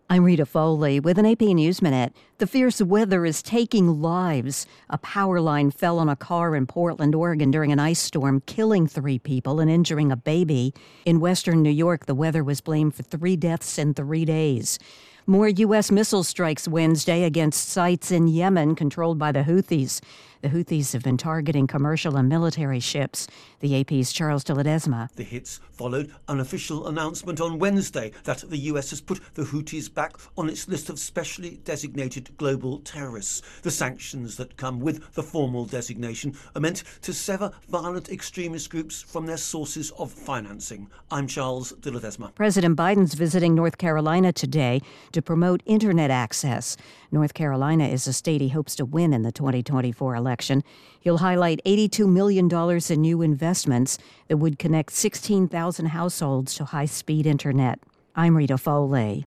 I'm Rita Foley with an AP News Minute. The fierce weather is taking lives. A power line fell on a car in Portland, Oregon during an ice storm, killing 3 people and injuring a baby. In western New York, the weather was blamed for 3 deaths in 3 days. More U.S. missile strikes Wednesday against sites in Yemen controlled by the Houthis. The Houthis have been targeting commercial and military ships. The AP's Charles de Ledesma. The hits followed an official announcement on Wednesday that the U.S. has put the Houthis back on its list of specially designated global terrorists. The sanctions that come with the formal designation are meant to sever violent extremist groups from their sources of financing. I'm Charles de Ledesma. President Biden's visiting North Carolina today to promote internet access. North Carolina is a state he hopes to win in the 2024 election. He'll highlight $82 million in new investments that would connect 16,000 households to high-speed internet. I'm Rita Foley.